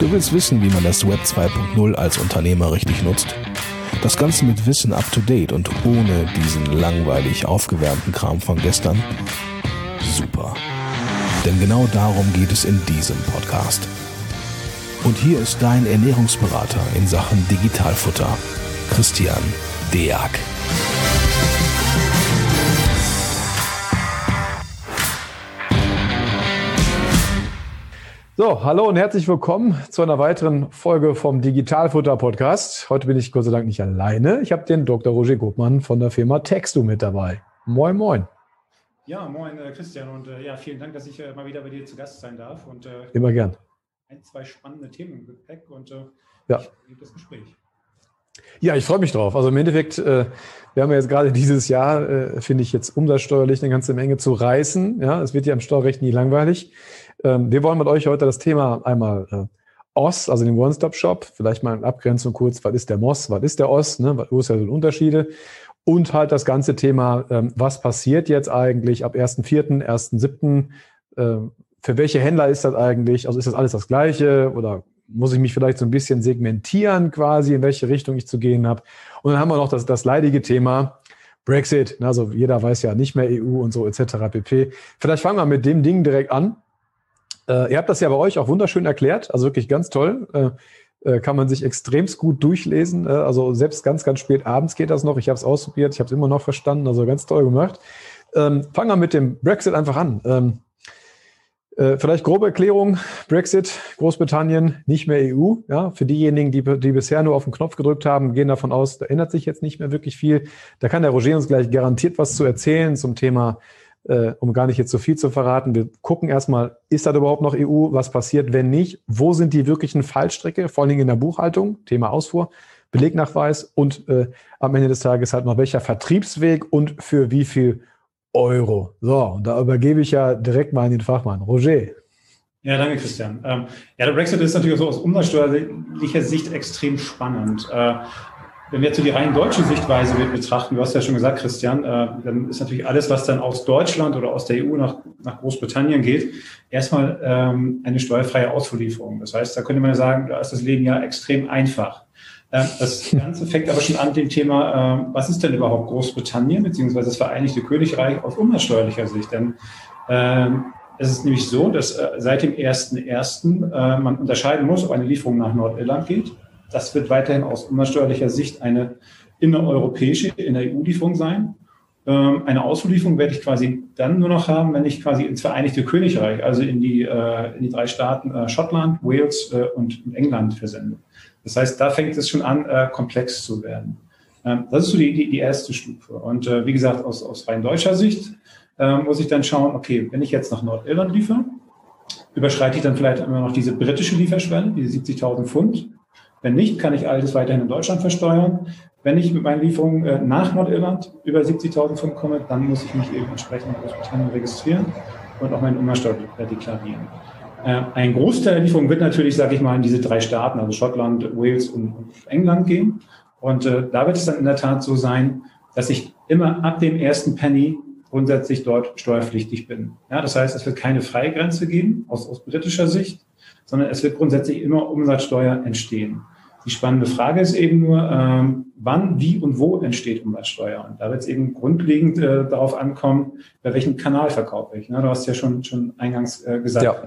Du willst wissen, wie man das Web 2.0 als Unternehmer richtig nutzt? Das Ganze mit Wissen up to date und ohne diesen langweilig aufgewärmten Kram von gestern? Super. Denn genau darum geht es in diesem Podcast. Und hier ist dein Ernährungsberater in Sachen Digitalfutter, Christian Deak. So, hallo und herzlich willkommen zu einer weiteren Folge vom Digitalfutter-Podcast. Heute bin ich Gott sei Dank nicht alleine. Ich habe den Dr. Roger Gutmann von der Firma Texto mit dabei. Moin, moin. Ja, moin Christian und vielen Dank, dass ich mal wieder bei dir zu Gast sein darf. Und, immer gern. Zwei spannende Themen im Gepäck und ich liebe das Gespräch. Ja, ich freue mich drauf. Also im Endeffekt, wir haben ja jetzt gerade dieses Jahr, finde ich jetzt umsatzsteuerlich eine ganze Menge zu reißen. Ja, es wird ja im Steuerrecht nie langweilig. Wir wollen mit euch heute das Thema einmal OS, also den One-Stop-Shop, vielleicht mal in Abgrenzung kurz, was ist der MOS, was ist der OS, ne? Wo ist ja so Unterschiede? Und halt das ganze Thema, was passiert jetzt eigentlich ab 1.4., 1.7., für welche Händler ist das eigentlich? Also ist das alles das Gleiche oder muss ich mich vielleicht so ein bisschen segmentieren quasi, in welche Richtung ich zu gehen habe? Und dann haben wir noch das leidige Thema Brexit. Also jeder weiß ja nicht mehr EU und so etc. pp. Vielleicht fangen wir mit dem Ding direkt an. Ihr habt das ja bei euch auch wunderschön erklärt, also wirklich ganz toll. Kann man sich extremst gut durchlesen. Also selbst ganz, ganz spät abends geht das noch. Ich habe es ausprobiert, ich habe es immer noch verstanden, also ganz toll gemacht. Fangen wir mit dem Brexit einfach an. Vielleicht grobe Erklärung, Brexit, Großbritannien, nicht mehr EU. Ja, für diejenigen, die bisher nur auf den Knopf gedrückt haben, gehen davon aus, da ändert sich jetzt nicht mehr wirklich viel. Da kann der Roger uns gleich garantiert was zu erzählen zum Thema, um gar nicht jetzt so viel zu verraten. Wir gucken erstmal, ist das überhaupt noch EU? Was passiert, wenn nicht? Wo sind die wirklichen Fallstricke? Vor allen Dingen in der Buchhaltung, Thema Ausfuhr, Belegnachweis und am Ende des Tages halt noch welcher Vertriebsweg und für wie viel Euro. So, und da übergebe ich ja direkt mal an den Fachmann. Roger. Ja, danke, Christian. Der Brexit ist natürlich so aus umsatzsteuerlicher Sicht extrem spannend. Wenn wir jetzt so die rein deutsche Sichtweise betrachten, du hast ja schon gesagt, Christian, dann ist natürlich alles, was dann aus Deutschland oder aus der EU nach Großbritannien geht, erstmal eine steuerfreie Auslieferung. Das heißt, da könnte man ja sagen, da ist das Leben ja extrem einfach. Das Ganze fängt aber schon an mit dem Thema, was ist denn überhaupt Großbritannien beziehungsweise das Vereinigte Königreich aus umsatzsteuerlicher Sicht? Denn es ist nämlich so, dass seit dem 1.1. Man unterscheiden muss, ob eine Lieferung nach Nordirland geht. Das wird weiterhin aus umsatzsteuerlicher Sicht eine innereuropäische, in der EU-Lieferung sein. Eine Auslieferung werde ich quasi dann nur noch haben, wenn ich quasi ins Vereinigte Königreich, also in die 3 Staaten Schottland, Wales und England versende. Das heißt, da fängt es schon an, komplex zu werden. Das ist so die erste Stufe. Und wie gesagt, aus rein deutscher Sicht muss ich dann schauen, okay, wenn ich jetzt nach Nordirland liefere, überschreite ich dann vielleicht immer noch diese britische Lieferschwelle, diese 70.000 Pfund. Wenn nicht, kann ich alles weiterhin in Deutschland versteuern. Wenn ich mit meinen Lieferungen nach Nordirland über 70.000 Pfund komme, dann muss ich mich eben entsprechend in Großbritannien registrieren und auch meine Umsatzsteuer deklarieren. Ein Großteil der Lieferungen wird natürlich, sage ich mal, in diese 3 Staaten, also Schottland, Wales und England gehen. Und da wird es dann in der Tat so sein, dass ich immer ab dem ersten Penny grundsätzlich dort steuerpflichtig bin. Ja, das heißt, es wird keine Freigrenze geben aus britischer Sicht, sondern es wird grundsätzlich immer Umsatzsteuer entstehen. Die spannende Frage ist eben nur, wann, wie und wo entsteht Umsatzsteuer? Und da wird es eben grundlegend darauf ankommen, bei welchem Kanal verkaufe ich. Ne? Du hast ja schon eingangs gesagt. Ja.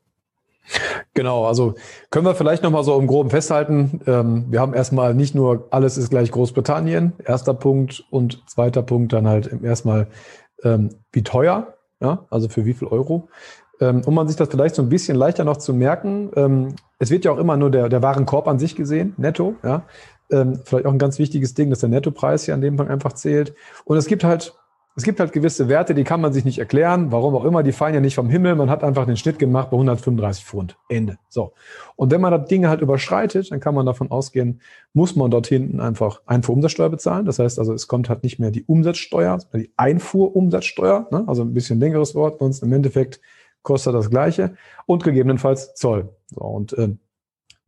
Genau, also können wir vielleicht nochmal so im Groben festhalten, wir haben erstmal nicht nur alles ist gleich Großbritannien, erster Punkt und zweiter Punkt dann halt erstmal wie teuer, ja, also für wie viel Euro. Um man sich das vielleicht so ein bisschen leichter noch zu merken, es wird ja auch immer nur der Warenkorb an sich gesehen, netto, ja. Vielleicht auch ein ganz wichtiges Ding, dass der Nettopreis hier an dem Punkt einfach zählt. Und es gibt halt gewisse Werte, die kann man sich nicht erklären, warum auch immer, die fallen ja nicht vom Himmel, man hat einfach den Schnitt gemacht bei 135 Pfund, Ende. So. Und wenn man das Ding halt überschreitet, dann kann man davon ausgehen, muss man dort hinten einfach Einfuhrumsatzsteuer bezahlen. Das heißt also, es kommt halt nicht mehr die Umsatzsteuer, sondern die Einfuhrumsatzsteuer, ne? Also ein bisschen längeres Wort, sonst im Endeffekt kostet das Gleiche und gegebenenfalls Zoll. So, und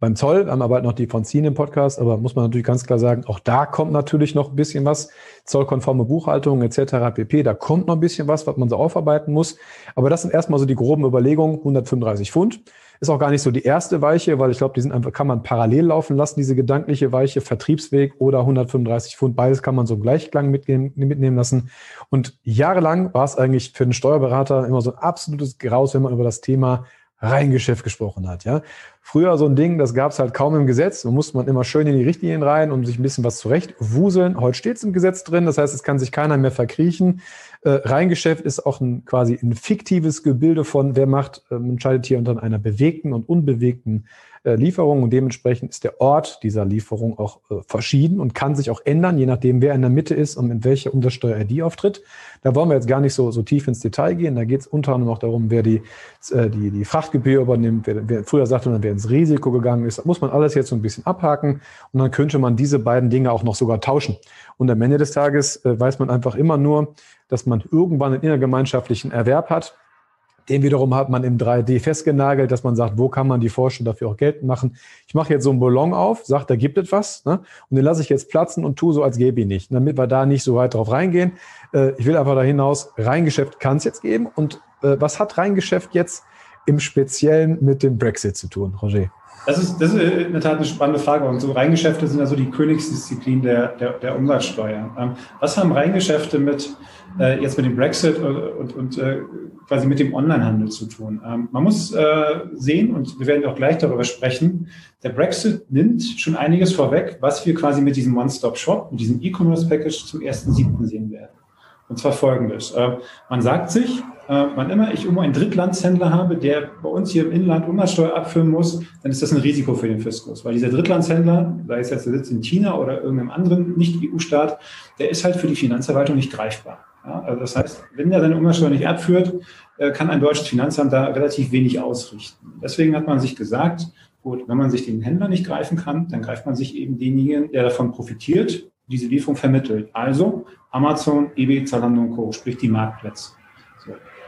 beim Zoll, haben wir bald noch die von Zien im Podcast, aber muss man natürlich ganz klar sagen, auch da kommt natürlich noch ein bisschen was, zollkonforme Buchhaltung etc. pp, da kommt noch ein bisschen was man so aufarbeiten muss. Aber das sind erstmal so die groben Überlegungen, 135 Pfund. Ist auch gar nicht so die erste Weiche, weil ich glaube, die sind einfach, kann man parallel laufen lassen, diese gedankliche Weiche, Vertriebsweg oder 135 Pfund. Beides kann man so im Gleichklang mitnehmen lassen. Und jahrelang war es eigentlich für den Steuerberater immer so ein absolutes Graus, wenn man über das Thema Reihengeschäft gesprochen hat. Ja, früher so ein Ding, das gab es halt kaum im Gesetz. Da musste man immer schön in die Richtlinien rein und sich ein bisschen was zurechtwuseln. Heute steht es im Gesetz drin. Das heißt, es kann sich keiner mehr verkriechen. Reihengeschäft ist auch quasi ein fiktives Gebilde von, wer macht, entscheidet hier unter einer bewegten und unbewegten Lieferung. Und dementsprechend ist der Ort dieser Lieferung auch verschieden und kann sich auch ändern, je nachdem, wer in der Mitte ist und in welcher Umsatzsteuer-ID auftritt. Da wollen wir jetzt gar nicht so tief ins Detail gehen. Da geht es unter anderem auch darum, wer die Frachtgebühr übernimmt, wer früher sagte man, wer ins Risiko gegangen ist. Da muss man alles jetzt so ein bisschen abhaken und dann könnte man diese beiden Dinge auch noch sogar tauschen. Und am Ende des Tages weiß man einfach immer nur, dass man irgendwann einen innergemeinschaftlichen Erwerb hat. Den wiederum hat man im 3D festgenagelt, dass man sagt, wo kann man die Forschung dafür auch geltend machen. Ich mache jetzt so einen Ballon auf, sage, da gibt es was, ne? Und den lasse ich jetzt platzen und tue so, als gäbe ihn nicht. Damit wir da nicht so weit drauf reingehen. Ich will einfach da hinaus, Reihengeschäft kann es jetzt geben. Und was hat Reihengeschäft jetzt im Speziellen mit dem Brexit zu tun, Roger? Das ist in der Tat eine spannende Frage. Und so Reihengeschäfte sind ja so die Königsdisziplin der Umsatzsteuer. Was haben Reihengeschäfte jetzt mit dem Brexit und quasi mit dem Onlinehandel zu tun? Man muss sehen, und wir werden auch gleich darüber sprechen, der Brexit nimmt schon einiges vorweg, was wir quasi mit diesem One-Stop-Shop, mit diesem E-Commerce-Package zum 1.7. sehen werden. Und zwar Folgendes. Man sagt sich, wann immer ich irgendwo einen Drittlandshändler habe, der bei uns hier im Inland Umsatzsteuer abführen muss, dann ist das ein Risiko für den Fiskus. Weil dieser Drittlandshändler, sei es jetzt der Sitz in China oder irgendeinem anderen Nicht-EU-Staat, der ist halt für die Finanzverwaltung nicht greifbar. Ja, also das heißt, wenn er seine Umsatzsteuer nicht abführt, kann ein deutsches Finanzamt da relativ wenig ausrichten. Deswegen hat man sich gesagt, gut, wenn man sich den Händler nicht greifen kann, dann greift man sich eben denjenigen, der davon profitiert, diese Lieferung vermittelt. Also Amazon, eBay, Zalando und Co., sprich die Marktplätze. So.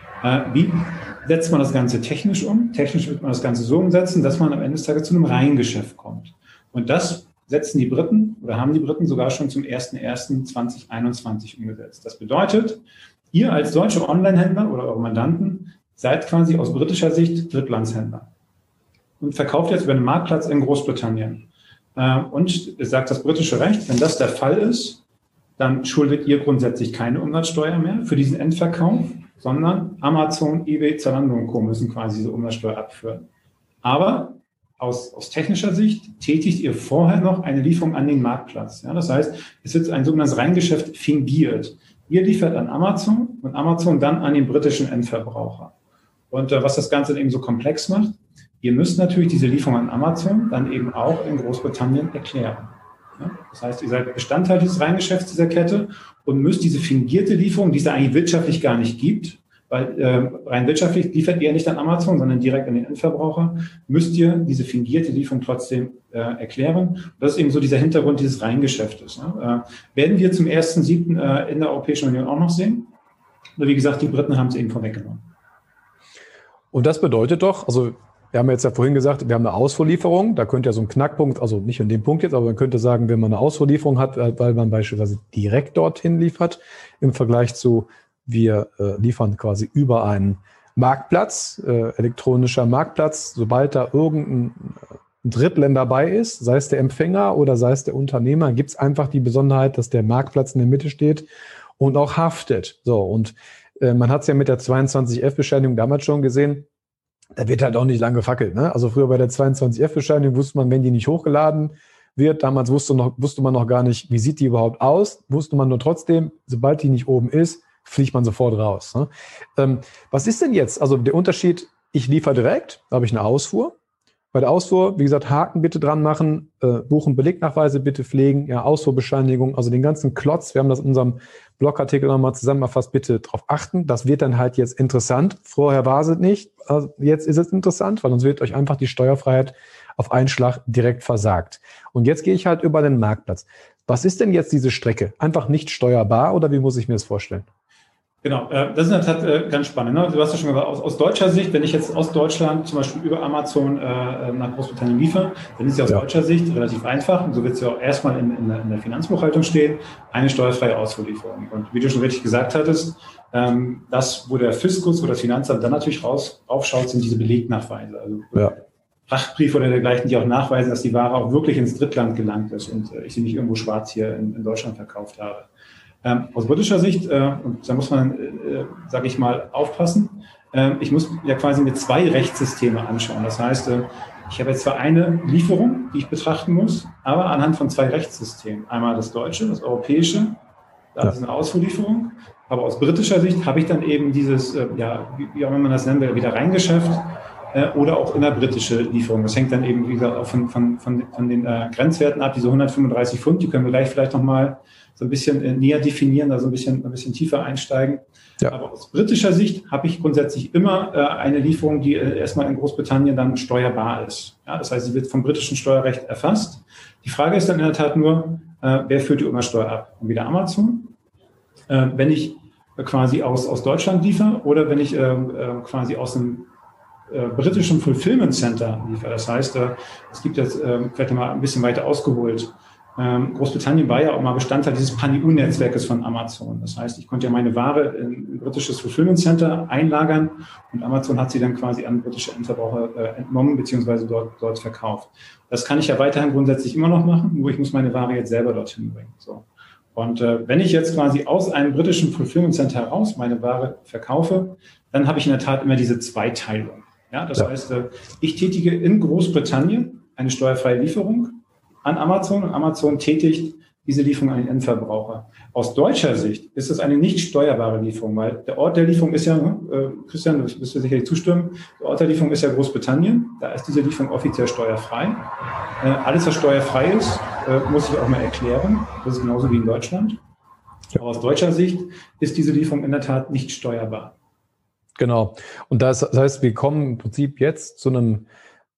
Wie setzt man das Ganze technisch um? Technisch wird man das Ganze so umsetzen, dass man am Ende des Tages zu einem Reihengeschäft kommt. Und das setzen die Briten oder haben die Briten sogar schon zum 01.01.2021 umgesetzt. Das bedeutet, ihr als deutsche Online-Händler oder eure Mandanten seid quasi aus britischer Sicht Drittlandshändler und verkauft jetzt über einen Marktplatz in Großbritannien. Und es sagt das britische Recht, wenn das der Fall ist, dann schuldet ihr grundsätzlich keine Umsatzsteuer mehr für diesen Endverkauf, sondern Amazon, eBay, Zalando und Co. müssen quasi diese Umsatzsteuer abführen. Aber aus technischer Sicht tätigt ihr vorher noch eine Lieferung an den Marktplatz. Ja, das heißt, es wird ein sogenanntes Reihengeschäft fingiert. Ihr liefert an Amazon und Amazon dann an den britischen Endverbraucher. Und was das Ganze eben so komplex macht, ihr müsst natürlich diese Lieferung an Amazon dann eben auch in Großbritannien erklären. Ja, das heißt, ihr seid Bestandteil des Reihengeschäfts dieser Kette und müsst diese fingierte Lieferung, die es eigentlich wirtschaftlich gar nicht gibt, weil rein wirtschaftlich liefert ihr nicht an Amazon, sondern direkt an den Endverbraucher, müsst ihr diese fingierte Lieferung trotzdem erklären. Und das ist eben so dieser Hintergrund dieses Reihengeschäftes. Ja. Werden wir zum 1.7. In der Europäischen Union auch noch sehen? Oder wie gesagt, die Briten haben es eben vorweggenommen. Und das bedeutet doch, also wir haben jetzt ja vorhin gesagt, wir haben eine Ausfuhrlieferung, da könnte ja so ein Knackpunkt, also nicht in dem Punkt jetzt, aber man könnte sagen, wenn man eine Ausfuhrlieferung hat, weil man beispielsweise direkt dorthin liefert, im Vergleich zu, wir liefern quasi über einen Marktplatz, elektronischer Marktplatz, sobald da irgendein Drittländer dabei ist, sei es der Empfänger oder sei es der Unternehmer, gibt es einfach die Besonderheit, dass der Marktplatz in der Mitte steht und auch haftet. So, und man hat es ja mit der 22F-Bescheinigung damals schon gesehen, da wird halt auch nicht lange gefackelt. Ne? Also früher bei der 22F-Bescheinigung wusste man, wenn die nicht hochgeladen wird, damals wusste man noch gar nicht, wie sieht die überhaupt aus, wusste man nur trotzdem, sobald die nicht oben ist, fliegt man sofort raus. Ne? Was ist denn jetzt? Also der Unterschied, ich liefere direkt, da habe ich eine Ausfuhr. Bei der Ausfuhr, wie gesagt, Haken bitte dran machen, buchen, Belegnachweise bitte pflegen, ja, Ausfuhrbescheinigung, also den ganzen Klotz, wir haben das in unserem Blogartikel nochmal zusammengefasst, bitte darauf achten. Das wird dann halt jetzt interessant. Vorher war es nicht, also jetzt ist es interessant, weil sonst wird euch einfach die Steuerfreiheit auf einen Schlag direkt versagt. Und jetzt gehe ich halt über den Marktplatz. Was ist denn jetzt diese Strecke? Einfach nicht steuerbar oder wie muss ich mir das vorstellen? Genau, das ist in der Tat ganz spannend. Ne? Du hast ja schon gesagt, aus deutscher Sicht, wenn ich jetzt aus Deutschland zum Beispiel über Amazon nach Großbritannien liefere, dann ist es ja aus deutscher Sicht relativ einfach. Und so wird es ja auch erstmal in der Finanzbuchhaltung stehen, eine steuerfreie Ausfuhrlieferung. Und wie du schon richtig gesagt hattest, das, wo der Fiskus oder das Finanzamt dann natürlich raufschaut, sind diese Belegnachweise. Also Frachtbriefe oder dergleichen, die auch nachweisen, dass die Ware auch wirklich ins Drittland gelangt ist und ich sie nicht irgendwo schwarz hier in Deutschland verkauft habe. Aus britischer Sicht, und da muss man, sage ich mal, aufpassen, ich muss ja quasi mir zwei Rechtssysteme anschauen. Das heißt, ich habe jetzt zwar eine Lieferung, die ich betrachten muss, aber anhand von zwei Rechtssystemen. Einmal das deutsche, das europäische, das ist eine Ausfuhrlieferung. Aber aus britischer Sicht habe ich dann eben dieses, wie auch immer man das nennen will, wieder Reingeschäft oder auch innerbritische Lieferung. Das hängt dann eben, wie gesagt, auch von den Grenzwerten ab. Diese 135 Pfund, die können wir gleich vielleicht nochmal so ein bisschen näher definieren, da so ein bisschen tiefer einsteigen. Ja. Aber aus britischer Sicht habe ich grundsätzlich immer eine Lieferung, die erstmal in Großbritannien dann steuerbar ist. Ja, das heißt, sie wird vom britischen Steuerrecht erfasst. Die Frage ist dann in der Tat nur, wer führt die Umsatzsteuer ab? Und wieder Amazon. Wenn ich quasi aus Deutschland liefere oder wenn ich quasi aus einem britischen Fulfillment Center liefere. Das heißt, es gibt jetzt vielleicht mal ein bisschen weiter ausgeholt. Großbritannien war ja auch mal Bestandteil dieses Pan-EU-Netzwerkes von Amazon. Das heißt, ich konnte ja meine Ware in ein britisches Fulfillment Center einlagern und Amazon hat sie dann quasi an britische Endverbraucher entnommen bzw. dort verkauft. Das kann ich ja weiterhin grundsätzlich immer noch machen, nur ich muss meine Ware jetzt selber dorthin bringen. So. Und wenn ich jetzt quasi aus einem britischen Fulfillment Center heraus meine Ware verkaufe, dann habe ich in der Tat immer diese Zweiteilung. Ja, das heißt, ich tätige in Großbritannien eine steuerfreie Lieferung an Amazon und Amazon tätigt diese Lieferung an den Endverbraucher. Aus deutscher Sicht ist es eine nicht steuerbare Lieferung, weil der Ort der Lieferung ist ja, Christian, du wirst sicherlich zustimmen, der Ort der Lieferung ist ja Großbritannien, da ist diese Lieferung offiziell steuerfrei. Alles, was steuerfrei ist, muss ich auch mal erklären, das ist genauso wie in Deutschland. Aber aus deutscher Sicht ist diese Lieferung in der Tat nicht steuerbar. Genau. Und das heißt, wir kommen im Prinzip jetzt zu einem,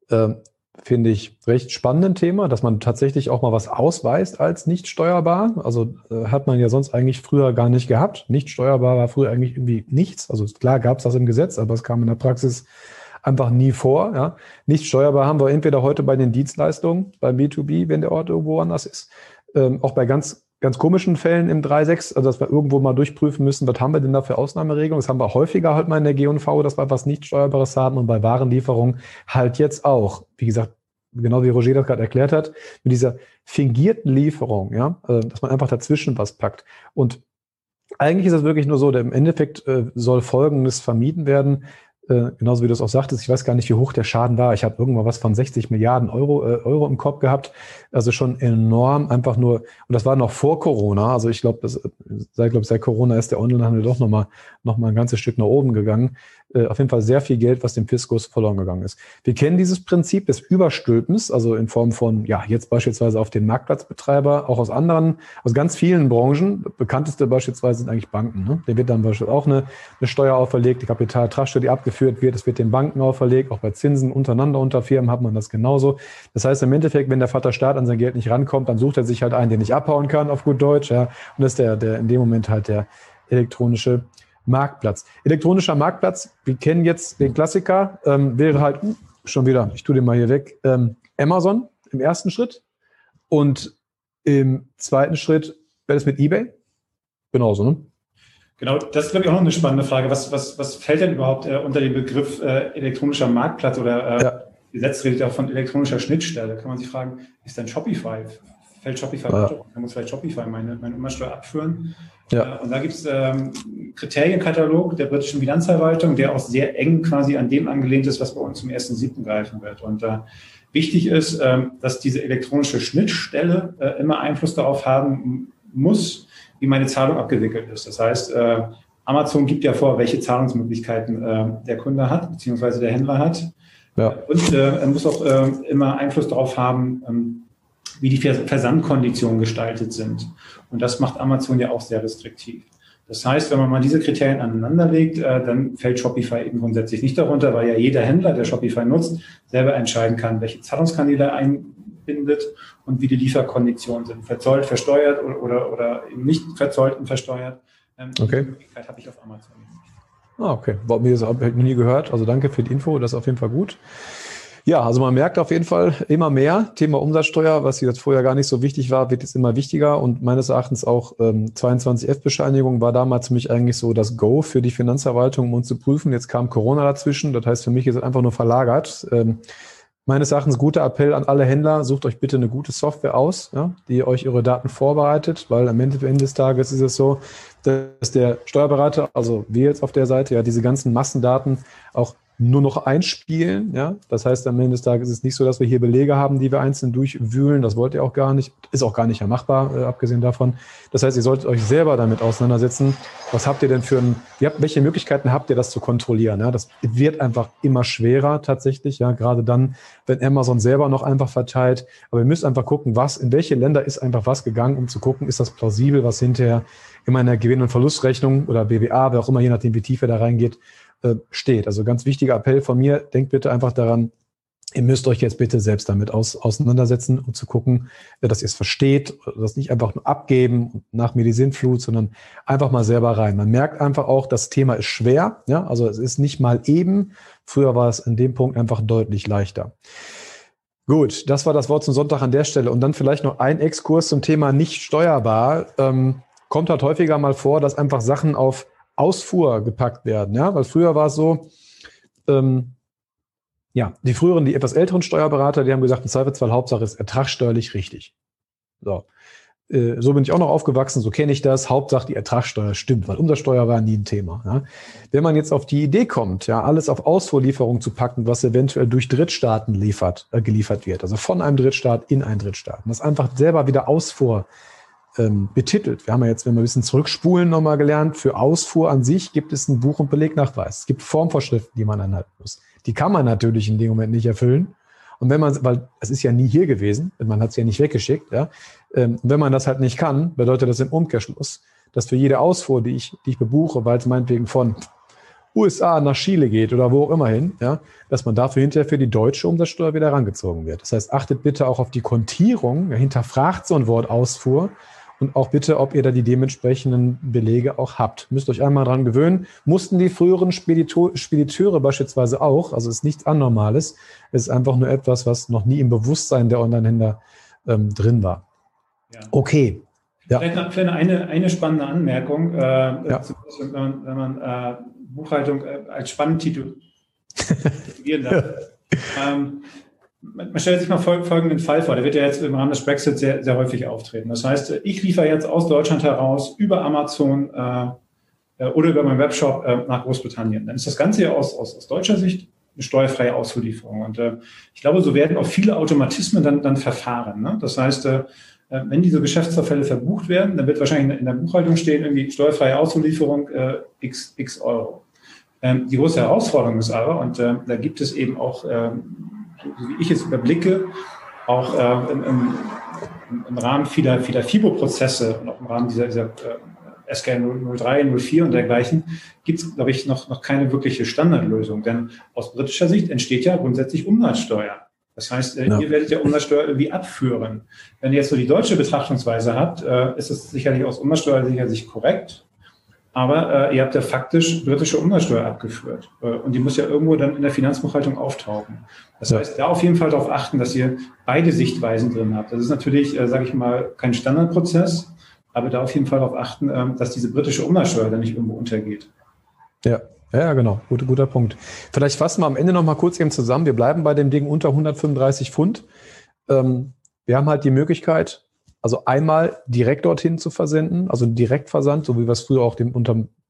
finde ich, recht spannenden Thema, dass man tatsächlich auch mal was ausweist als nicht steuerbar. Also hat man ja sonst eigentlich früher gar nicht gehabt. Nicht steuerbar war früher eigentlich irgendwie nichts. Also klar gab es das im Gesetz, aber es kam in der Praxis einfach nie vor. Ja. Nicht steuerbar haben wir entweder heute bei den Dienstleistungen, beim B2B, wenn der Ort irgendwo anders ist, auch bei ganz komischen Fällen im 3.6, also dass wir irgendwo mal durchprüfen müssen, was haben wir denn da für Ausnahmeregelungen? Das haben wir häufiger halt mal in der G&V, dass wir was nicht Steuerbares haben und bei Warenlieferungen halt jetzt auch. Wie gesagt, genau wie Roger das gerade erklärt hat, mit dieser fingierten Lieferung, ja, dass man einfach dazwischen was packt. Und eigentlich ist das wirklich nur so, im Endeffekt soll Folgendes vermieden werden, genauso wie du es auch sagtest, ich weiß gar nicht, wie hoch der Schaden war. Ich habe irgendwann was von 60 Milliarden Euro im Kopf gehabt. Also schon enorm, einfach nur, und das war noch vor Corona. Also ich glaube, seit Corona ist der Onlinehandel doch noch mal ein ganzes Stück nach oben gegangen. Auf jeden Fall sehr viel Geld, was dem Fiskus verloren gegangen ist. Wir kennen dieses Prinzip des Überstülpens, also in Form von, ja, jetzt beispielsweise auf den Marktplatzbetreiber, auch aus ganz vielen Branchen. Bekannteste beispielsweise sind eigentlich Banken. Ne? Dem wird dann beispielsweise auch eine Steuer auferlegt, die Kapitalertragssteuer, die abgeführt wird. Es wird den Banken auferlegt, auch bei Zinsen untereinander unter Firmen hat man das genauso. Das heißt im Endeffekt, wenn der Vater Staat an sein Geld nicht rankommt, dann sucht er sich halt einen, den nicht abhauen kann, auf gut Deutsch. Ja? Und das ist der in dem Moment halt der elektronische Marktplatz. Elektronischer Marktplatz, wir kennen jetzt den Klassiker, wäre halt, schon wieder, ich tue den mal hier weg, Amazon im ersten Schritt und im zweiten Schritt wäre das mit eBay. Genauso, ne? Genau, das ist, glaube ich, auch noch eine spannende Frage. Was fällt denn überhaupt unter den Begriff elektronischer Marktplatz oder Gesetz redet ja auch von elektronischer Schnittstelle. Kann man sich fragen, ist dann Shopify? Fällt Shopify runter? Kann man vielleicht Shopify meine Umsatzsteuer abführen? Ja. Und da gibt es Kriterienkatalog der britischen Finanzverwaltung, der auch sehr eng quasi an dem angelehnt ist, was bei uns zum 1.7. greifen wird. Und wichtig ist, dass diese elektronische Schnittstelle immer Einfluss darauf haben muss, wie meine Zahlung abgewickelt ist. Das heißt, Amazon gibt ja vor, welche Zahlungsmöglichkeiten der Kunde hat, beziehungsweise der Händler hat. Ja. Und er muss auch immer Einfluss darauf haben, wie die Versandkonditionen gestaltet sind. Und das macht Amazon ja auch sehr restriktiv. Das heißt, wenn man mal diese Kriterien aneinanderlegt, dann fällt Shopify eben grundsätzlich nicht darunter, weil ja jeder Händler, der Shopify nutzt, selber entscheiden kann, welche Zahlungskanäle er einbindet und wie die Lieferkonditionen sind. Verzollt, versteuert oder eben nicht verzollt und versteuert. Okay. Die Möglichkeit habe ich auf Amazon nicht. Okay. War mir das habe ich noch nie gehört. Also danke für die Info, das ist auf jeden Fall gut. Ja, also man merkt auf jeden Fall immer mehr, Thema Umsatzsteuer, was jetzt vorher gar nicht so wichtig war, wird jetzt immer wichtiger und meines Erachtens auch 22F-Bescheinigung war damals für mich eigentlich so das Go für die Finanzverwaltung, um uns zu prüfen. Jetzt kam Corona dazwischen, das heißt für mich ist es einfach nur verlagert. Meines Erachtens guter Appell an alle Händler, sucht euch bitte eine gute Software aus, ja, die euch eure Daten vorbereitet, weil am Ende des Tages ist es so, dass der Steuerberater, also wir jetzt auf der Seite, ja diese ganzen Massendaten auch nur noch einspielen. Ja? Das heißt, am Ende des Tages ist es nicht so, dass wir hier Belege haben, die wir einzeln durchwühlen. Das wollt ihr auch gar nicht. Ist auch gar nicht machbar, abgesehen davon. Das heißt, ihr solltet euch selber damit auseinandersetzen. Was habt ihr denn welche Möglichkeiten habt ihr, das zu kontrollieren? Ja? Das wird einfach immer schwerer tatsächlich. Ja? Gerade dann, wenn Amazon selber noch einfach verteilt. Aber ihr müsst einfach gucken, in welche Länder ist einfach was gegangen, um zu gucken, ist das plausibel, was hinterher in meiner Gewinn- und Verlustrechnung oder BWA, wer auch immer, je nachdem, wie tief ihr da reingeht, steht. Also ganz wichtiger Appell von mir, denkt bitte einfach daran, ihr müsst euch jetzt bitte selbst damit auseinandersetzen, um zu gucken, dass ihr es versteht, das nicht einfach nur abgeben und nach mir die Sintflut, sondern einfach mal selber rein. Man merkt einfach auch, das Thema ist schwer, ja, also es ist nicht mal eben. Früher war es in dem Punkt einfach deutlich leichter. Gut, das war das Wort zum Sonntag an der Stelle. Und dann vielleicht noch ein Exkurs zum Thema nicht steuerbar. Kommt halt häufiger mal vor, dass einfach Sachen auf Ausfuhr gepackt werden, ja, weil früher war es so, die etwas älteren Steuerberater, die haben gesagt, im Zweifelsfall Hauptsache ist ertragssteuerlich richtig. So bin ich auch noch aufgewachsen, so kenne ich das, Hauptsache die Ertragssteuer stimmt, weil Umsatzsteuer war nie ein Thema. Ja. Wenn man jetzt auf die Idee kommt, ja, alles auf Ausfuhrlieferung zu packen, was eventuell durch Drittstaaten geliefert wird, also von einem Drittstaat in einen Drittstaat, und das einfach selber wieder Ausfuhr betitelt. Wir haben ja jetzt, wenn wir ein bisschen zurückspulen, nochmal gelernt, für Ausfuhr an sich gibt es ein Buch- und Belegnachweis. Es gibt Formvorschriften, die man anhalten muss. Die kann man natürlich in dem Moment nicht erfüllen. Und weil es ist ja nie hier gewesen, man hat es ja nicht weggeschickt, ja. Wenn man das halt nicht kann, bedeutet das im Umkehrschluss, dass für jede Ausfuhr, die ich bebuche, weil es meinetwegen von USA nach Chile geht oder wo auch immer hin, ja, dass man dafür hinterher für die deutsche Umsatzsteuer wieder herangezogen wird. Das heißt, achtet bitte auch auf die Kontierung, hinterfragt so ein Wort Ausfuhr, und auch bitte, ob ihr da die dementsprechenden Belege auch habt. Müsst euch einmal dran gewöhnen. Mussten die früheren Spediteure beispielsweise auch, also ist nichts Anormales. Es ist einfach nur etwas, was noch nie im Bewusstsein der Online-Händler drin war. Ja. Okay. Ja. Vielleicht eine spannende Anmerkung, wenn man Buchhaltung als spannend titulieren darf. Man stellt sich mal folgenden Fall vor, der wird ja jetzt im Rahmen des Brexit sehr, sehr häufig auftreten. Das heißt, ich liefere jetzt aus Deutschland heraus über Amazon oder über meinen Webshop nach Großbritannien. Dann ist das Ganze ja aus deutscher Sicht eine steuerfreie Auslieferung. Und ich glaube, so werden auch viele Automatismen dann verfahren. Ne? Das heißt, wenn diese Geschäftsvorfälle verbucht werden, dann wird wahrscheinlich in der Buchhaltung stehen, irgendwie steuerfreie Auslieferung x Euro. Die große Herausforderung ist aber, und da gibt es eben auch so wie ich es überblicke, auch im Rahmen vieler FIBO-Prozesse und auch im Rahmen dieser SK 03, 04 und dergleichen, gibt es, glaube ich, noch keine wirkliche Standardlösung. Denn aus britischer Sicht entsteht ja grundsätzlich Umsatzsteuer. Das heißt, ihr werdet ja Umsatzsteuer irgendwie abführen. Wenn ihr jetzt so die deutsche Betrachtungsweise habt, ist es sicherlich aus umsatzsteuerlicher Sicht korrekt. Aber ihr habt ja faktisch britische Umsatzsteuer abgeführt. Und die muss ja irgendwo dann in der Finanzbuchhaltung auftauchen. Das heißt, da auf jeden Fall darauf achten, dass ihr beide Sichtweisen drin habt. Das ist natürlich, sage ich mal, kein Standardprozess, aber da auf jeden Fall darauf achten, dass diese britische Umsatzsteuer dann nicht irgendwo untergeht. Ja, genau. Guter Punkt. Vielleicht fassen wir am Ende noch mal kurz eben zusammen. Wir bleiben bei dem Ding unter 135 Pfund. Wir haben halt die Möglichkeit, also einmal direkt dorthin zu versenden, also Direktversand, so wie wir es früher auch den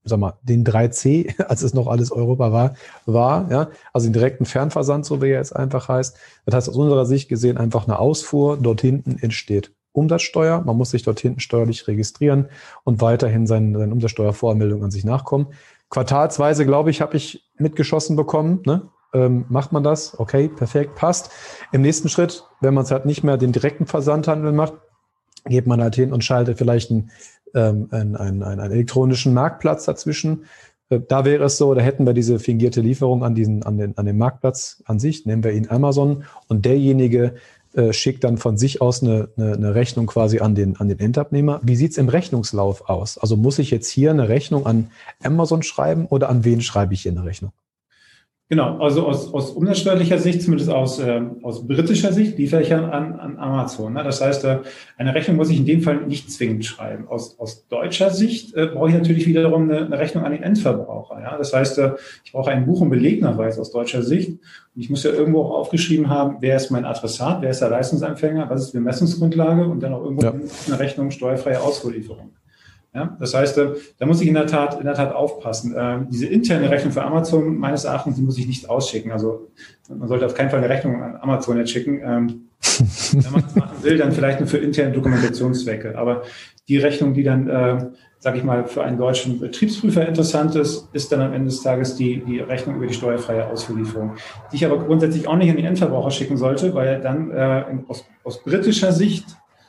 3C, als es noch alles Europa war, ja, also den direkten Fernversand, so wie er jetzt einfach heißt. Das heißt, aus unserer Sicht gesehen einfach eine Ausfuhr, dort hinten entsteht Umsatzsteuer, man muss sich dort hinten steuerlich registrieren und weiterhin seine Umsatzsteuervoranmeldung an sich nachkommen. Quartalsweise, glaube ich, habe ich mitgeschossen bekommen, ne? Macht man das? Okay, perfekt, passt. Im nächsten Schritt, wenn man es halt nicht mehr den direkten Versandhandel macht, geht man halt hin und schaltet vielleicht einen elektronischen Marktplatz dazwischen. Da wäre es so, da hätten wir diese fingierte Lieferung an den Marktplatz an sich, nennen wir ihn Amazon, und derjenige schickt dann von sich aus eine Rechnung quasi an den Endabnehmer. Wie sieht's im Rechnungslauf aus? Also muss ich jetzt hier eine Rechnung an Amazon schreiben oder an wen schreibe ich hier eine Rechnung? Genau, also aus umsatzsteuerlicher Sicht, zumindest aus britischer Sicht, liefere ich an Amazon. Ne? Das heißt, eine Rechnung muss ich in dem Fall nicht zwingend schreiben. Aus deutscher Sicht brauche ich natürlich wiederum eine Rechnung an den Endverbraucher. Ja? Das heißt, ich brauche einen Buch- und Belegnachweis aus deutscher Sicht. Und ich muss ja irgendwo auch aufgeschrieben haben, wer ist mein Adressat, wer ist der Leistungsempfänger, was ist die Bemessungsgrundlage und dann auch irgendwo eine Rechnung steuerfreie Ausfuhrlieferung. Ja, das heißt, da muss ich in der Tat aufpassen. Diese interne Rechnung für Amazon, meines Erachtens, die muss ich nicht ausschicken. Also man sollte auf keinen Fall eine Rechnung an Amazon jetzt schicken. Wenn man es machen will, dann vielleicht nur für interne Dokumentationszwecke. Aber die Rechnung, die dann, sage ich mal, für einen deutschen Betriebsprüfer interessant ist, ist dann am Ende des Tages die Rechnung über die steuerfreie Ausfuhrlieferung, die ich aber grundsätzlich auch nicht an den Endverbraucher schicken sollte, weil dann aus britischer Sicht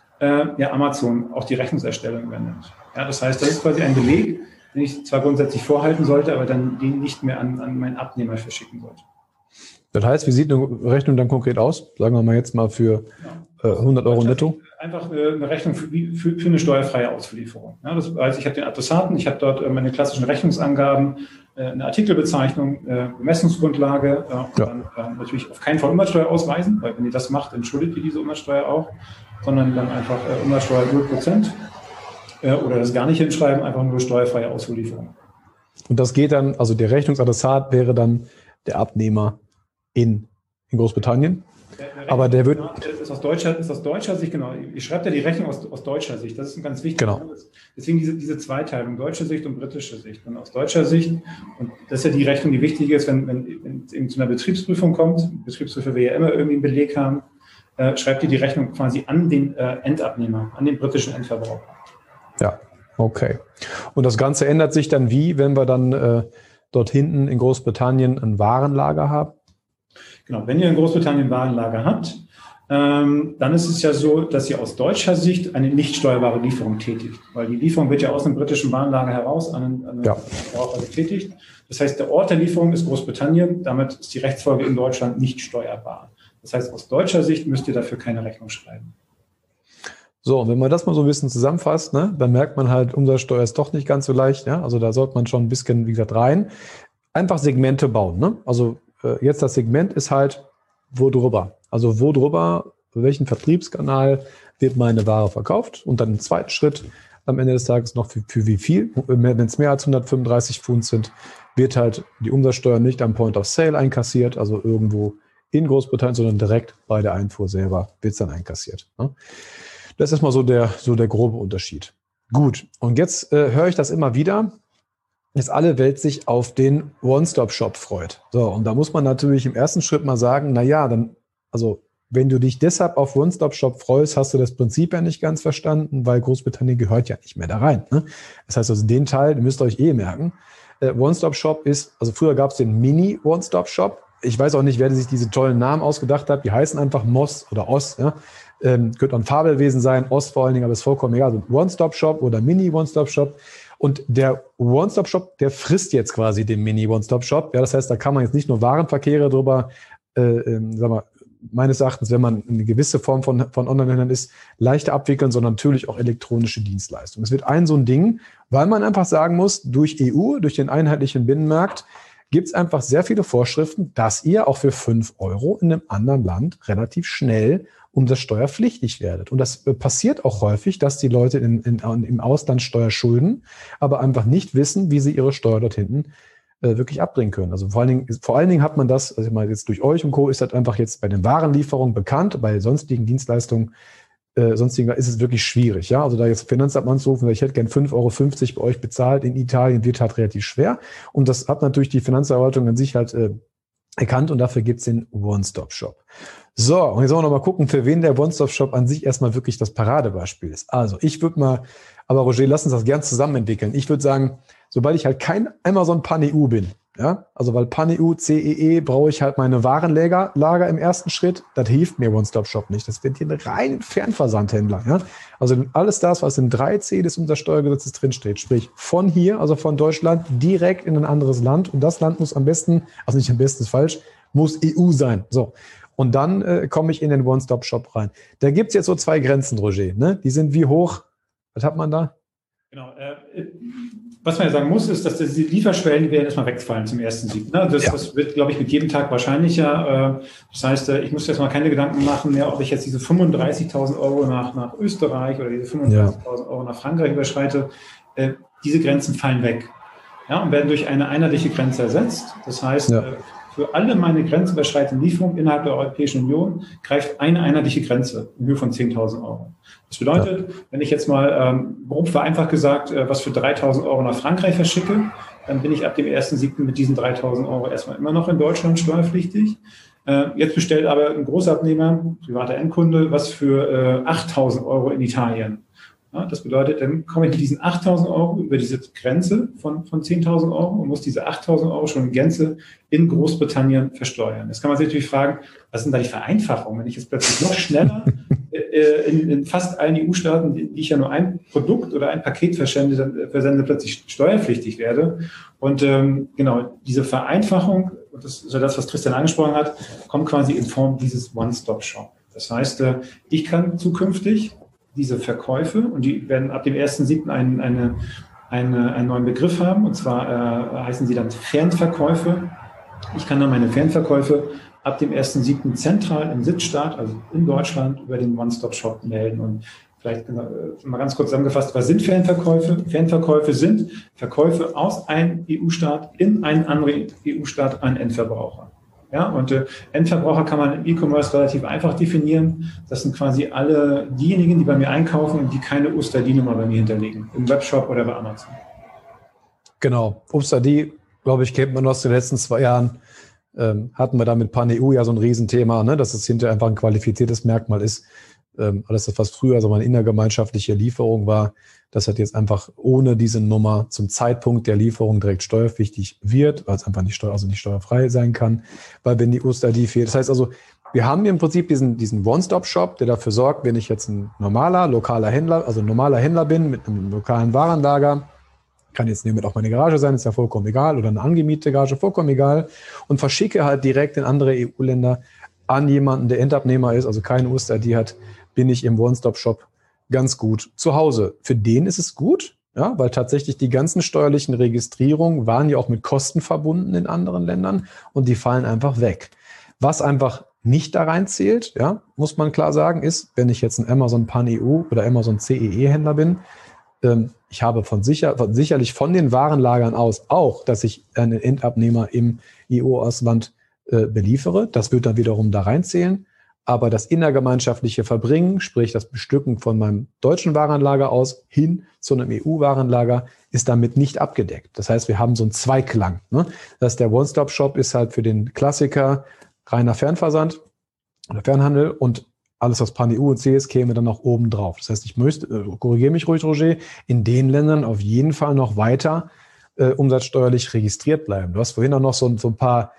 Amazon auch die Rechnungserstellung übernimmt. Ja, das heißt, das ist quasi ein Beleg, den ich zwar grundsätzlich vorhalten sollte, aber dann den nicht mehr an meinen Abnehmer verschicken sollte. Das heißt, wie sieht eine Rechnung dann konkret aus? Sagen wir mal jetzt mal für 100 Euro netto. Einfach eine Rechnung für eine steuerfreie Auslieferung. Ja, das heißt, ich habe den Adressaten, ich habe dort meine klassischen Rechnungsangaben, eine Artikelbezeichnung, Bemessungsgrundlage und dann natürlich auf keinen Fall Umsatzsteuer ausweisen, weil wenn ihr das macht, entschuldigt ihr diese Umsatzsteuer auch, sondern dann einfach Umsatzsteuer 0% oder das gar nicht hinschreiben, einfach nur steuerfreie Auslieferung. Und das geht dann, also der Rechnungsadressat wäre dann der Abnehmer in Großbritannien. Aber der wird. Ist aus deutscher Sicht, genau. Ich schreibe ja die Rechnung aus deutscher Sicht. Das ist ganz wichtig. Genau. Deswegen diese Zweiteilung, deutsche Sicht und britische Sicht. Und aus deutscher Sicht, und das ist ja die Rechnung, die wichtig ist, wenn es eben zu einer Betriebsprüfung kommt, Betriebsprüfer will ja immer irgendwie einen Beleg haben, schreibt ihr die Rechnung quasi an den Endabnehmer, an den britischen Endverbraucher. Ja, okay. Und das Ganze ändert sich dann wie, wenn wir dann dort hinten in Großbritannien ein Warenlager haben? Genau, wenn ihr in Großbritannien ein Warenlager habt, dann ist es ja so, dass ihr aus deutscher Sicht eine nicht steuerbare Lieferung tätigt. Weil die Lieferung wird ja aus dem britischen Warenlager heraus an den Verbraucher getätigt. Das heißt, der Ort der Lieferung ist Großbritannien, damit ist die Rechtsfolge in Deutschland nicht steuerbar. Das heißt, aus deutscher Sicht müsst ihr dafür keine Rechnung schreiben. So, und wenn man das mal so ein bisschen zusammenfasst, ne, dann merkt man halt, Umsatzsteuer ist doch nicht ganz so leicht. Ja? Also da sollte man schon ein bisschen, wie gesagt, rein. Einfach Segmente bauen. Ne? Also jetzt das Segment ist halt, wo drüber. Also wo drüber, welchen Vertriebskanal wird meine Ware verkauft? Und dann im zweiten Schritt am Ende des Tages noch für wie viel. Wenn es mehr als 135 Pfund sind, wird halt die Umsatzsteuer nicht am Point of Sale einkassiert, also irgendwo in Großbritannien, sondern direkt bei der Einfuhr selber wird es dann einkassiert. Ne? Das ist mal so der grobe Unterschied. Gut, und jetzt höre ich das immer wieder, dass alle Welt sich auf den One-Stop-Shop freut. So, und da muss man natürlich im ersten Schritt mal sagen, also wenn du dich deshalb auf One-Stop-Shop freust, hast du das Prinzip ja nicht ganz verstanden, weil Großbritannien gehört ja nicht mehr da rein. Ne? Das heißt also, den Teil, den müsst ihr euch merken. One-Stop-Shop ist, also früher gab es den Mini-One-Stop-Shop. Ich weiß auch nicht, wer sich diese tollen Namen ausgedacht hat. Die heißen einfach MOS oder OS. Ja? Könnte auch ein Fabelwesen sein, OS vor allen Dingen, aber ist vollkommen egal. Also One-Stop-Shop oder Mini-One-Stop-Shop. Und der One-Stop-Shop, der frisst jetzt quasi den Mini-One-Stop-Shop. Ja, das heißt, da kann man jetzt nicht nur Warenverkehre drüber, meines Erachtens, wenn man eine gewisse Form von Online-Händlern ist, leichter abwickeln, sondern natürlich auch elektronische Dienstleistungen. Es wird so ein Ding, weil man einfach sagen muss, durch EU, durch den einheitlichen Binnenmarkt, gibt es einfach sehr viele Vorschriften, dass ihr auch für 5 € in einem anderen Land relativ schnell umsatzsteuerpflichtig werdet. Und das passiert auch häufig, dass die Leute im Ausland Steuer schulden, aber einfach nicht wissen, wie sie ihre Steuer dort hinten wirklich abbringen können. Also vor allen Dingen hat man das, also mal jetzt durch euch und Co. ist das einfach jetzt bei den Warenlieferungen bekannt, bei sonstigen Dienstleistungen, ist es wirklich schwierig. Ja? Also da jetzt Finanzamt anzurufen, ich hätte gern 5,50 € bei euch bezahlt, in Italien wird halt relativ schwer. Und das hat natürlich die Finanzverwaltung an sich halt erkannt und dafür gibt es den One-Stop-Shop. So, und jetzt wollen wir noch mal gucken, für wen der One-Stop-Shop an sich erstmal wirklich das Paradebeispiel ist. Also ich würde mal, aber Roger, lass uns das gern zusammen entwickeln. Ich würde sagen, sobald ich halt kein Amazon Pan-EU bin, ja, also weil Pan-EU, CEE, brauche ich halt meine Warenlager im ersten Schritt, das hilft mir One-Stop-Shop nicht. Das wird hier ein rein Fernversandhändler. Ja? Also alles das, was in 3c des Umsatzsteuergesetzes drinsteht, sprich von hier, also von Deutschland, direkt in ein anderes Land. Und das Land muss am besten, also nicht am besten ist falsch, muss EU sein. So. Und dann komme ich in den One-Stop-Shop rein. Da gibt es jetzt so 2 Grenzen, Roger. Ne? Die sind wie hoch? Was hat man da? Genau. Was man ja sagen muss, ist, dass die Lieferschwellen, die werden erstmal wegfallen zum 1.7. Ne? Das wird, glaube ich, mit jedem Tag wahrscheinlicher. Das heißt, ich muss jetzt mal keine Gedanken machen mehr, ob ich jetzt diese 35.000 Euro nach Österreich oder diese 35.000 Euro nach Frankreich überschreite. Diese Grenzen fallen weg, ja, und werden durch eine einheitliche Grenze ersetzt. Das heißt, für alle meine grenzüberschreitenden Lieferungen innerhalb der Europäischen Union greift eine einheitliche Grenze in Höhe von 10.000 Euro. Das bedeutet, wenn ich jetzt mal grob vereinfacht gesagt was für 3.000 Euro nach Frankreich verschicke, dann bin ich ab dem 1.7. mit diesen 3.000 Euro erstmal immer noch in Deutschland steuerpflichtig. Jetzt bestellt aber ein Großabnehmer, privater Endkunde, was für 8.000 Euro in Italien. Ja, das bedeutet, dann komme ich mit diesen 8.000 Euro über diese Grenze von 10.000 Euro und muss diese 8.000 Euro schon in Gänze in Großbritannien versteuern. Jetzt kann man sich natürlich fragen, was sind da die Vereinfachungen? Wenn ich jetzt plötzlich noch schneller in fast allen EU-Staaten, die ich ja nur ein Produkt oder ein Paket versende, plötzlich steuerpflichtig werde. Und genau, diese Vereinfachung, und das ist ja das, was Christian angesprochen hat, kommt quasi in Form dieses One-Stop-Shop. Das heißt, ich kann zukünftig diese Verkäufe, und die werden ab dem 1.7. einen neuen Begriff haben, und zwar heißen sie dann Fernverkäufe. Ich kann dann meine Fernverkäufe ab dem 1.7. zentral im Sitzstaat, also in Deutschland, über den One-Stop-Shop melden. Und vielleicht mal ganz kurz zusammengefasst, was sind Fernverkäufe? Fernverkäufe sind Verkäufe aus einem EU-Staat in einen anderen EU-Staat an Endverbraucher. Ja, und Endverbraucher kann man im E-Commerce relativ einfach definieren. Das sind quasi alle diejenigen, die bei mir einkaufen und die keine USTID-Nummer bei mir hinterlegen, im Webshop oder bei Amazon. Genau. USTID, glaube ich, kennt man aus den letzten 2 Jahren. Hatten wir da mit PanEU ja so ein Riesenthema, ne, dass es hinterher einfach ein qualifiziertes Merkmal ist. Alles das, was früher so eine innergemeinschaftliche Lieferung war, das hat jetzt einfach ohne diese Nummer zum Zeitpunkt der Lieferung direkt steuerpflichtig wird, weil es einfach nicht steuerfrei sein kann, weil wenn die USTID fehlt. Das heißt also, wir haben hier im Prinzip diesen One-Stop-Shop, der dafür sorgt, wenn ich jetzt ein normaler Händler bin mit einem lokalen Warenlager, kann jetzt hiermit auch meine Garage sein, ist ja vollkommen egal, oder eine angemietete Garage, vollkommen egal, und verschicke halt direkt in andere EU-Länder an jemanden, der Endabnehmer ist, also keine USTID hat, bin ich im One-Stop-Shop ganz gut zu Hause. Für den ist es gut, ja, weil tatsächlich die ganzen steuerlichen Registrierungen waren ja auch mit Kosten verbunden in anderen Ländern und die fallen einfach weg. Was einfach nicht da reinzählt, ja, muss man klar sagen, ist, wenn ich jetzt ein Amazon PanEU oder Amazon CEE-Händler bin, ich habe sicherlich von den Warenlagern aus auch, dass ich einen Endabnehmer im EU-Ausland beliefere. Das wird dann wiederum da reinzählen. Aber das innergemeinschaftliche Verbringen, sprich das Bestücken von meinem deutschen Warenlager aus hin zu einem EU-Warenlager, ist damit nicht abgedeckt. Das heißt, wir haben so einen Zweiklang. Ne? Das heißt, der One-Stop-Shop ist halt für den Klassiker reiner Fernversand oder Fernhandel und alles, was PanEU und CS käme dann noch oben drauf. Das heißt, ich korrigiere mich ruhig, Roger, in den Ländern auf jeden Fall noch weiter umsatzsteuerlich registriert bleiben. Du hast vorhin auch noch so ein paar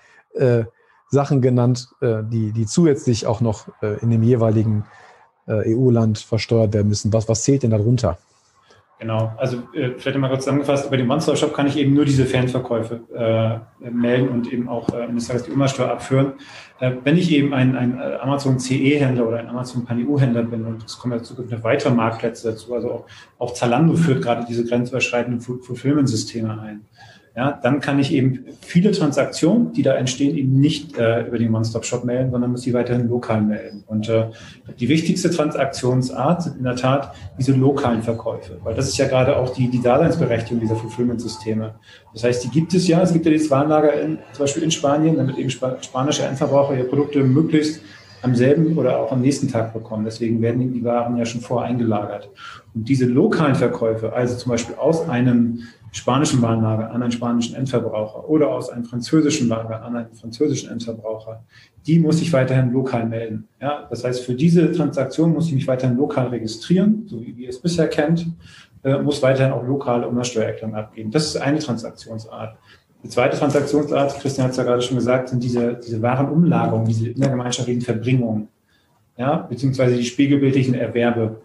Sachen genannt, die zusätzlich auch noch in dem jeweiligen EU-Land versteuert werden müssen. Was zählt denn darunter? Genau, also vielleicht mal kurz zusammengefasst, über den One-Stop-Shop kann ich eben nur diese Fernverkäufe melden und eben auch eines Tages die Umsatzsteuer abführen. Wenn ich eben ein Amazon CE-Händler oder ein Amazon PanEU-Händler bin, und es kommen ja zukünftig noch weitere Marktplätze dazu, also auch Zalando führt gerade diese grenzüberschreitenden Fulfillment-Systeme ein. Ja, dann kann ich eben viele Transaktionen, die da entstehen, eben nicht über den One-Stop-Shop melden, sondern muss die weiterhin lokal melden. Und die wichtigste Transaktionsart sind in der Tat diese lokalen Verkäufe, weil das ist ja gerade auch die Daseinsberechtigung dieser Fulfillment-Systeme. Das heißt, die gibt es ja. Es gibt ja dieses Warenlager zum Beispiel in Spanien, damit eben spanische Endverbraucher ihre Produkte möglichst am selben oder auch am nächsten Tag bekommen. Deswegen werden die Waren ja schon vorher eingelagert. Und diese lokalen Verkäufe, also zum Beispiel aus einem spanischen Warenlager an einen spanischen Endverbraucher oder aus einem französischen Lager an einen französischen Endverbraucher, die muss ich weiterhin lokal melden. Ja, das heißt, für diese Transaktion muss ich mich weiterhin lokal registrieren, so wie ihr es bisher kennt, muss weiterhin auch lokale Umsatzsteuererklärung abgeben. Das ist eine Transaktionsart. Die zweite Transaktionsart, Christian hat es ja gerade schon gesagt, sind diese Warenumlagerungen, diese innergemeinschaftlichen Verbringungen, ja, beziehungsweise die spiegelbildlichen Erwerbe.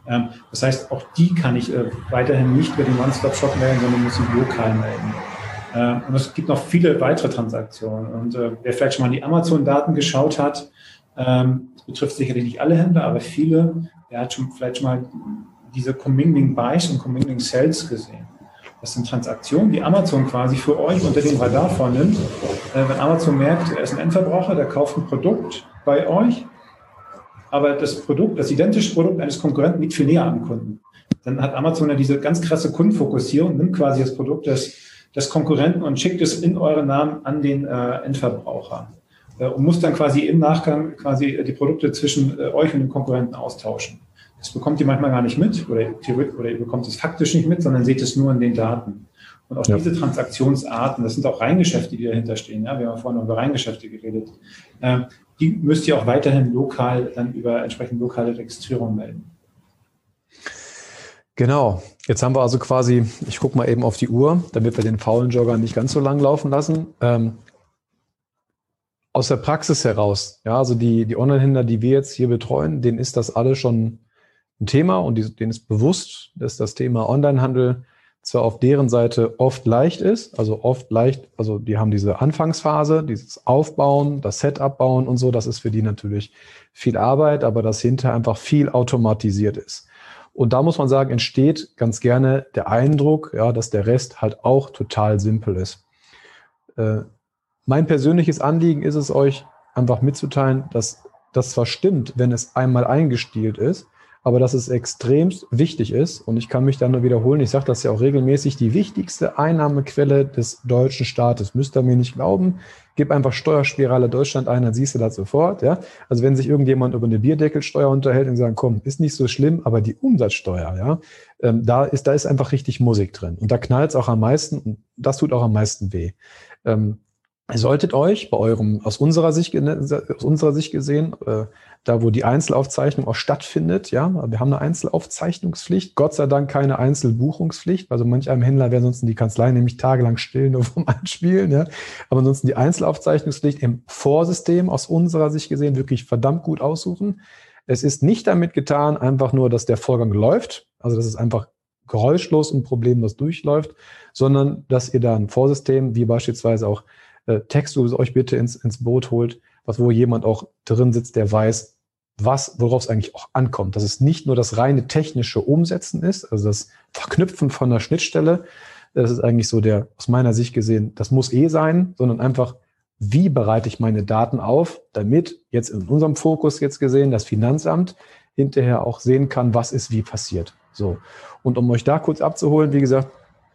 Das heißt, auch die kann ich weiterhin nicht über den One-Stop-Shop melden, sondern muss sie lokal melden. Und es gibt noch viele weitere Transaktionen. Und wer vielleicht schon mal in die Amazon-Daten geschaut hat, das betrifft sicherlich nicht alle Händler, aber viele, der hat vielleicht schon mal diese Commingling Buys und Commingling Sells gesehen. Das sind Transaktionen, die Amazon quasi für euch unter dem Radar vornimmt. Wenn Amazon merkt, er ist ein Endverbraucher, der kauft ein Produkt bei euch, aber das identische Produkt eines Konkurrenten liegt viel näher am Kunden. Dann hat Amazon ja diese ganz krasse Kundenfokussierung, nimmt quasi das Produkt des Konkurrenten und schickt es in euren Namen an den Endverbraucher. Und muss dann quasi im Nachgang quasi die Produkte zwischen euch und den Konkurrenten austauschen. Das bekommt ihr manchmal gar nicht mit oder ihr bekommt es faktisch nicht mit, sondern seht es nur in den Daten. Und auch diese Transaktionsarten, das sind auch Reingeschäfte, die dahinter stehen. Ja, wir haben vorhin über Reingeschäfte geredet. Die müsst ihr auch weiterhin lokal dann über entsprechend lokale Registrierung melden. Genau. Jetzt haben wir also quasi, ich gucke mal eben auf die Uhr, damit wir den faulen Jogger nicht ganz so lang laufen lassen. Aus der Praxis heraus, ja, also die Online-Händler, die wir jetzt hier betreuen, denen ist das alles schon ein Thema und denen ist bewusst, dass das Thema Onlinehandel zwar auf deren Seite oft leicht ist, also die haben diese Anfangsphase, dieses Aufbauen, das Setup bauen und so, das ist für die natürlich viel Arbeit, aber das hinterher einfach viel automatisiert ist. Und da muss man sagen, entsteht ganz gerne der Eindruck, ja, dass der Rest halt auch total simpel ist. Mein persönliches Anliegen ist es, euch einfach mitzuteilen, dass das zwar stimmt, wenn es einmal eingestielt ist, aber dass es extrem wichtig ist, und ich kann mich da nur wiederholen, ich sage das ja auch regelmäßig, die wichtigste Einnahmequelle des deutschen Staates, müsst ihr mir nicht glauben, gib einfach Steuerspirale Deutschland ein, dann siehst du das sofort. Ja? Also wenn sich irgendjemand über eine Bierdeckelsteuer unterhält und sagt, komm, ist nicht so schlimm, aber die Umsatzsteuer, ja, da ist einfach richtig Musik drin. Und da knallt es auch am meisten, und das tut auch am meisten weh. Ihr solltet euch bei aus unserer Sicht gesehen, da wo die Einzelaufzeichnung auch stattfindet, ja, wir haben eine Einzelaufzeichnungspflicht, Gott sei Dank keine Einzelbuchungspflicht, also manch einem Händler wäre sonst die Kanzlei nämlich tagelang still nur vom Einspielen, ja, aber ansonsten die Einzelaufzeichnungspflicht im Vorsystem aus unserer Sicht gesehen wirklich verdammt gut aussuchen. Es ist nicht damit getan, einfach nur, dass der Vorgang läuft, also dass es einfach geräuschlos und problemlos durchläuft, sondern dass ihr da ein Vorsystem, wie beispielsweise auch Textus euch bitte ins Boot holt, wo jemand auch drin sitzt, der weiß, worauf es eigentlich auch ankommt. Dass es nicht nur das reine technische Umsetzen ist, also das Verknüpfen von der Schnittstelle, das ist eigentlich so aus meiner Sicht gesehen, das muss sein, sondern einfach, wie bereite ich meine Daten auf, damit jetzt in unserem Fokus jetzt gesehen das Finanzamt hinterher auch sehen kann, was ist wie passiert. So. Und um euch da kurz abzuholen, wie gesagt,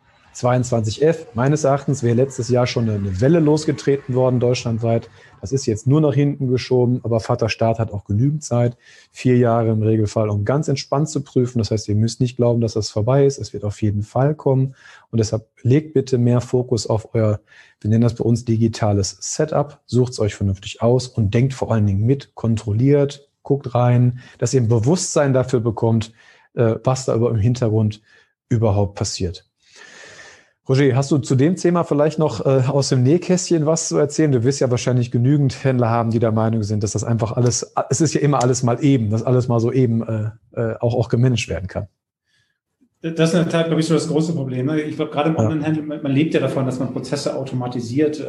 22F, meines Erachtens wäre letztes Jahr schon eine Welle losgetreten worden, deutschlandweit. Das ist jetzt nur nach hinten geschoben, aber Vater Staat hat auch genügend Zeit, 4 Jahre im Regelfall, um ganz entspannt zu prüfen. Das heißt, ihr müsst nicht glauben, dass das vorbei ist. Es wird auf jeden Fall kommen. Und deshalb legt bitte mehr Fokus auf wir nennen das bei uns digitales Setup, sucht es euch vernünftig aus und denkt vor allen Dingen mit, kontrolliert, guckt rein, dass ihr ein Bewusstsein dafür bekommt, was da im Hintergrund überhaupt passiert. Roger, hast du zu dem Thema vielleicht noch aus dem Nähkästchen was zu erzählen? Du wirst ja wahrscheinlich genügend Händler haben, die der Meinung sind, dass das einfach alles, es ist ja immer alles mal eben, dass alles mal so eben auch gemanagt werden kann. Das ist in der Tat, glaube ich, so das große Problem. Ich glaube, gerade im Onlinehandel, man lebt ja davon, dass man Prozesse automatisiert,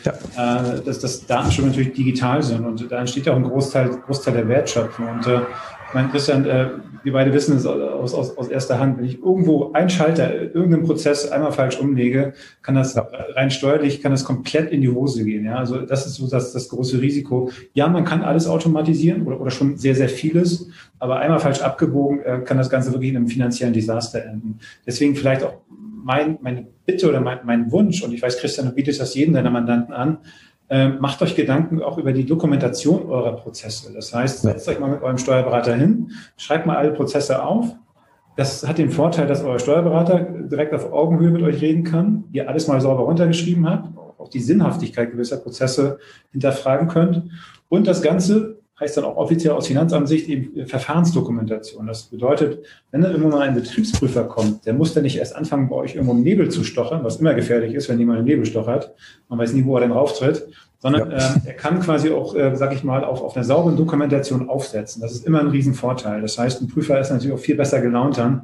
dass Datenschutz natürlich digital sind und da entsteht ja auch ein Großteil der Wertschöpfung. Und ich meine, Christian, wir beide wissen es aus erster Hand, wenn ich irgendwo einen Schalter, irgendeinen Prozess einmal falsch umlege, kann das rein steuerlich, komplett in die Hose gehen. Ja? Also das ist so das große Risiko. Ja, man kann alles automatisieren oder schon sehr, sehr vieles, aber einmal falsch abgebogen, kann das Ganze wirklich in einem finanziellen Desaster enden. Deswegen vielleicht auch meine Bitte oder mein Wunsch, und ich weiß, Christian, du bietest das jedem deiner Mandanten an, macht euch Gedanken auch über die Dokumentation eurer Prozesse. Das heißt, setzt euch mal mit eurem Steuerberater hin, schreibt mal alle Prozesse auf. Das hat den Vorteil, dass euer Steuerberater direkt auf Augenhöhe mit euch reden kann, ihr alles mal sauber runtergeschrieben habt, auch die Sinnhaftigkeit gewisser Prozesse hinterfragen könnt. Und das Ganze heißt dann auch offiziell aus Finanzamtssicht eben Verfahrensdokumentation. Das bedeutet, wenn dann irgendwann mal ein Betriebsprüfer kommt, der muss dann nicht erst anfangen, bei euch irgendwo im Nebel zu stochern, was immer gefährlich ist, wenn jemand im Nebel stochert. Man weiß nie, wo er denn rauftritt, sondern er kann quasi auch, sag ich mal, auf einer sauberen Dokumentation aufsetzen. Das ist immer ein Riesenvorteil. Das heißt, ein Prüfer ist natürlich auch viel besser gelaunt dann,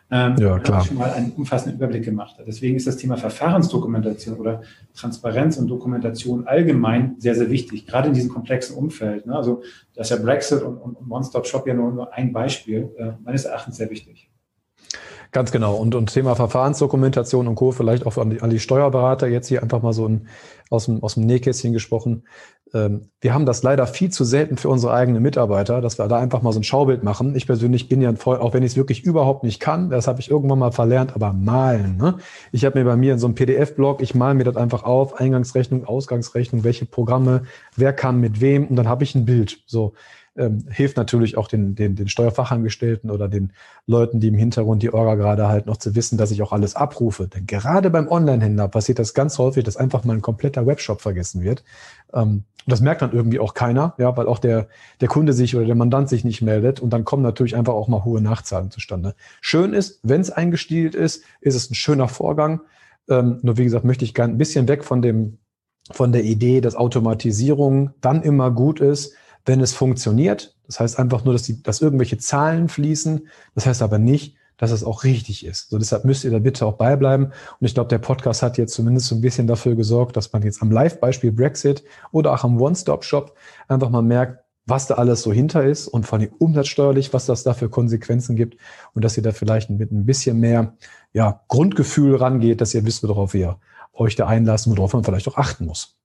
klar. Schon mal einen umfassenden Überblick gemacht hat. Deswegen ist das Thema Verfahrensdokumentation oder Transparenz und Dokumentation allgemein sehr, sehr wichtig, gerade in diesem komplexen Umfeld. Ne? Also da ist ja Brexit und One-Stop-Shop ja nur ein Beispiel, meines Erachtens sehr wichtig. Ganz genau. Und Thema Verfahrensdokumentation und Co. vielleicht auch an die Steuerberater jetzt hier einfach mal so aus dem Nähkästchen gesprochen. Wir haben das leider viel zu selten für unsere eigenen Mitarbeiter, dass wir da einfach mal so ein Schaubild machen. Ich persönlich bin ja ein Freund, auch wenn ich es wirklich überhaupt nicht kann, das habe ich irgendwann mal verlernt, aber malen. Ne? Ich habe mir bei mir in so einem PDF-Blog, ich male mir das einfach auf, Eingangsrechnung, Ausgangsrechnung, welche Programme, wer kann mit wem und dann habe ich ein Bild. So. Hilft natürlich auch den Steuerfachangestellten oder den Leuten, die im Hintergrund die Orga gerade halt noch zu wissen, dass ich auch alles abrufe. Denn gerade beim Online-Händler passiert das ganz häufig, dass einfach mal ein kompletter Webshop vergessen wird. Und das merkt dann irgendwie auch keiner, ja, weil auch der Kunde sich oder der Mandant sich nicht meldet und dann kommen natürlich einfach auch mal hohe Nachzahlungen zustande. Schön ist, wenn es eingestielt ist es ein schöner Vorgang. Nur wie gesagt, möchte ich gerne ein bisschen weg von der Idee, dass Automatisierung dann immer gut ist, wenn es funktioniert. Das heißt einfach nur, dass irgendwelche Zahlen fließen. Das heißt aber nicht, dass es auch richtig ist. So, deshalb müsst ihr da bitte auch beibleiben. Und ich glaube, der Podcast hat jetzt zumindest so ein bisschen dafür gesorgt, dass man jetzt am Live-Beispiel Brexit oder auch am One-Stop-Shop einfach mal merkt, was da alles so hinter ist und vor allem umsatzsteuerlich, was das da für Konsequenzen gibt und dass ihr da vielleicht mit ein bisschen mehr Grundgefühl rangeht, dass ihr wisst, worauf ihr euch da einlassen, worauf man vielleicht auch achten muss.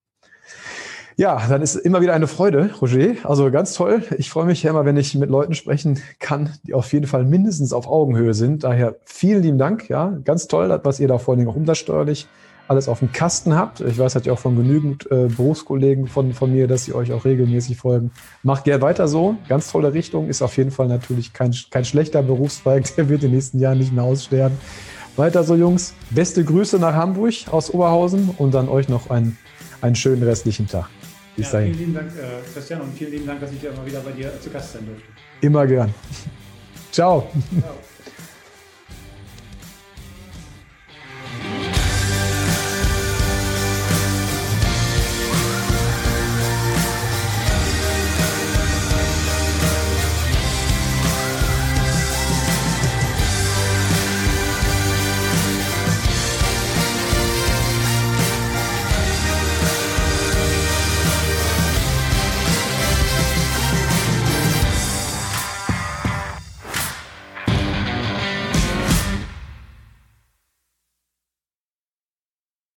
Ja, dann ist immer wieder eine Freude, Roger. Also ganz toll. Ich freue mich ja immer, wenn ich mit Leuten sprechen kann, die auf jeden Fall mindestens auf Augenhöhe sind. Daher vielen lieben Dank. Ja, ganz toll, was ihr da vor allem auch umsatzsteuerlich alles auf dem Kasten habt. Ich weiß halt ja auch von genügend Berufskollegen von mir, dass sie euch auch regelmäßig folgen. Macht gerne weiter so. Ganz tolle Richtung. Ist auf jeden Fall natürlich kein schlechter Berufszweig. Der wird in den nächsten Jahren nicht mehr aussterben. Weiter so, Jungs. Beste Grüße nach Hamburg aus Oberhausen und dann euch noch einen schönen restlichen Tag. Bis dahin. Vielen lieben Dank, Christian, und vielen lieben Dank, dass ich mal wieder bei dir zu Gast sein durfte. Immer gern. Ciao. Ciao.